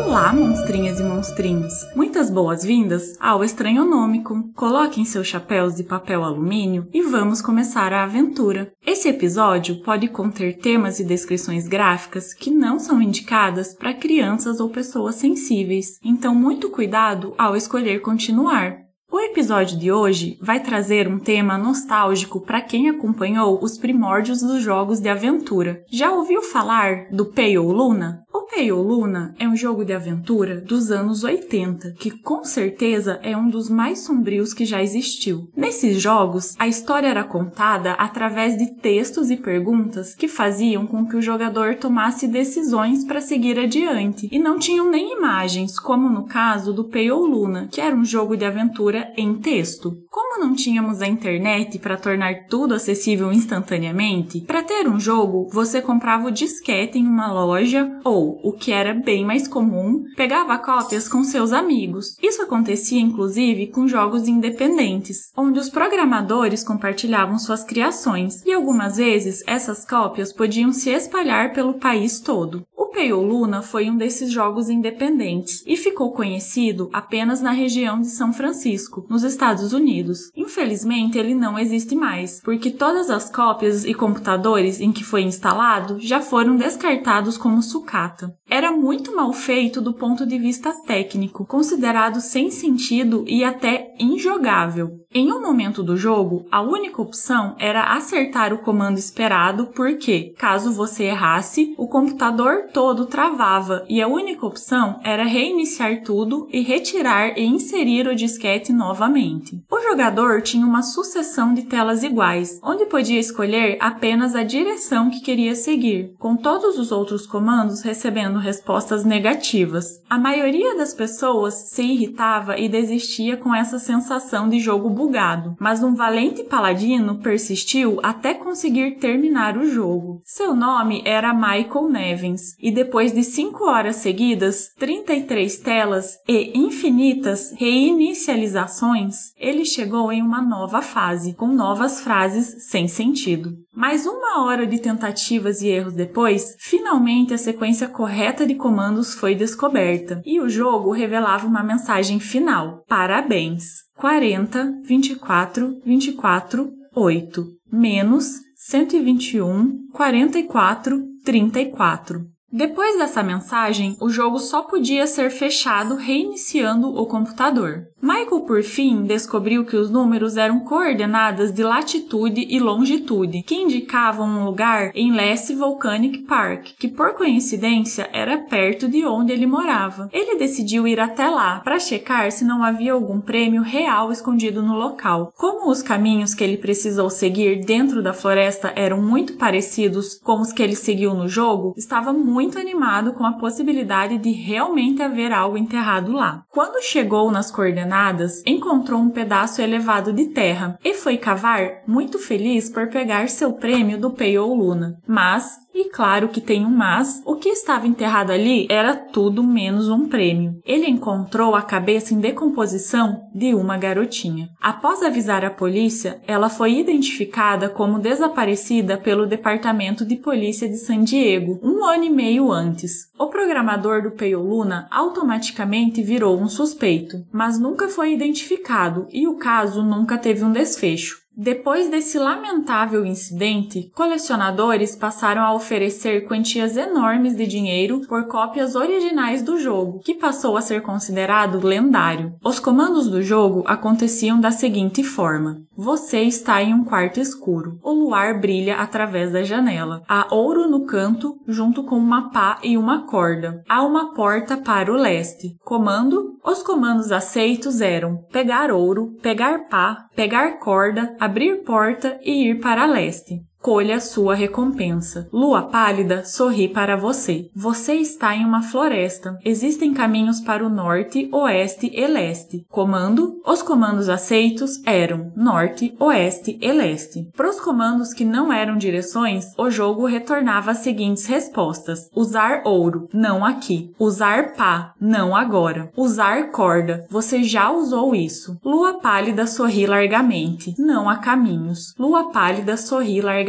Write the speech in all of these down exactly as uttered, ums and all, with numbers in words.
Olá, monstrinhas e monstrinhos! Muitas boas-vindas ao Estranhonômico. Coloquem seus chapéus de papel alumínio e vamos começar a aventura. Esse episódio pode conter temas e descrições gráficas que não são indicadas para crianças ou pessoas sensíveis, então muito cuidado ao escolher continuar. O episódio de hoje vai trazer um tema nostálgico para quem acompanhou os primórdios dos jogos de aventura. Já ouviu falar do Peyo Luna? O Peyo Luna é um jogo de aventura dos anos oitenta, que com certeza é um dos mais sombrios que já existiu. Nesses jogos, a história era contada através de textos e perguntas que faziam com que o jogador tomasse decisões para seguir adiante, e não tinham nem imagens, como no caso do Peyo Luna, que era um jogo de aventura em texto. Como não tínhamos a internet para tornar tudo acessível instantaneamente, para ter um jogo, você comprava o disquete em uma loja ou, o que era bem mais comum, pegava cópias com seus amigos. Isso acontecia inclusive com jogos independentes, onde os programadores compartilhavam suas criações, e algumas vezes essas cópias podiam se espalhar pelo país todo. O Peyo Luna foi um desses jogos independentes e ficou conhecido apenas na região de São Francisco, nos Estados Unidos. Infelizmente, ele não existe mais, porque todas as cópias e computadores em que foi instalado já foram descartados como sucata. Era muito mal feito do ponto de vista técnico, considerado sem sentido e até injogável. Em um momento do jogo, a única opção era acertar o comando esperado, porque, caso você errasse, o computador todo travava e a única opção era reiniciar tudo e retirar e inserir o disquete novamente. O jogador tinha uma sucessão de telas iguais, onde podia escolher apenas a direção que queria seguir, com todos os outros comandos recebendo respostas negativas. A maioria das pessoas se irritava e desistia com essa sensação de jogo bugado, mas um valente paladino persistiu até conseguir terminar o jogo. Seu nome era Michael Nevins, e depois de cinco horas seguidas, trinta e três telas e infinitas reinicializações, ele chegou em uma nova fase, com novas frases sem sentido. Mais uma hora de tentativas e erros depois, finalmente a sequência correta de comandos foi descoberta, e o jogo revelava uma mensagem final: parabéns! quarenta, vinte e quatro, vinte e quatro, oito, menos cento e vinte e um, quarenta e quatro, trinta e quatro. Depois dessa mensagem, o jogo só podia ser fechado reiniciando o computador. Michael, por fim, descobriu que os números eram coordenadas de latitude e longitude, que indicavam um lugar em Leslie Volcanic Park, que por coincidência era perto de onde ele morava. Ele decidiu ir até lá para checar se não havia algum prêmio real escondido no local. Como os caminhos que ele precisou seguir dentro da floresta eram muito parecidos com os que ele seguiu no jogo, estava muito muito animado com a possibilidade de realmente haver algo enterrado lá. Quando chegou nas coordenadas, encontrou um pedaço elevado de terra e foi cavar, muito feliz por pegar seu prêmio do Peyo Luna. Mas, e claro que tem um mas, o que estava enterrado ali era tudo menos um prêmio. Ele encontrou a cabeça em decomposição de uma garotinha. Após avisar a polícia, ela foi identificada como desaparecida pelo Departamento de Polícia de San Diego, um ano e meio antes. O programador do Peyo Luna automaticamente virou um suspeito, mas nunca foi identificado e o caso nunca teve um desfecho. Depois desse lamentável incidente, colecionadores passaram a oferecer quantias enormes de dinheiro por cópias originais do jogo, que passou a ser considerado lendário. Os comandos do jogo aconteciam da seguinte forma: você está em um quarto escuro. O luar brilha através da janela. Há ouro no canto, junto com uma pá e uma corda. Há uma porta para o leste. Comando: os comandos aceitos eram pegar ouro, pegar pá, pegar corda, abrir porta e ir para leste. Colha sua recompensa. Lua pálida sorri para você. Você está em uma floresta. Existem caminhos para o norte, oeste e leste. Comando: os comandos aceitos eram norte, oeste e leste. Para os comandos que não eram direções, o jogo retornava as seguintes respostas: usar ouro, não aqui. Usar pá, não agora. Usar corda, você já usou isso. Lua pálida sorri largamente, não há caminhos. Lua pálida sorri largamente.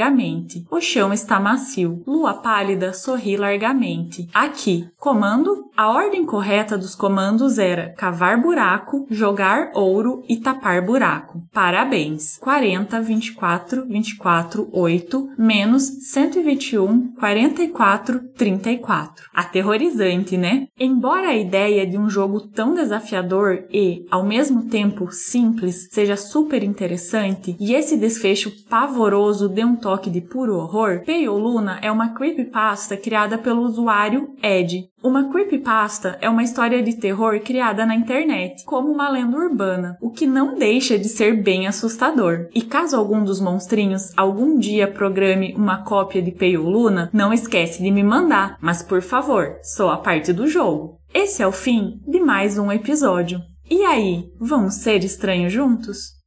largamente. O chão está macio. Lua pálida sorri largamente. Aqui. Comando? A ordem correta dos comandos era cavar buraco, jogar ouro e tapar buraco. Parabéns! quarenta, vinte e quatro, vinte e quatro, oito, menos cento e vinte e um, quarenta e quatro, trinta e quatro. Aterrorizante, né? Embora a ideia de um jogo tão desafiador e, ao mesmo tempo, simples, seja super interessante, e esse desfecho pavoroso dê um toque de puro horror, Peioluna é uma creepypasta criada pelo usuário Ed. Uma creepypasta é uma história de terror criada na internet, como uma lenda urbana, o que não deixa de ser bem assustador. E caso algum dos monstrinhos algum dia programe uma cópia de Peioluna, não esquece de me mandar, mas por favor, só a parte do jogo. Esse é o fim de mais um episódio. E aí, vamos ser estranhos juntos?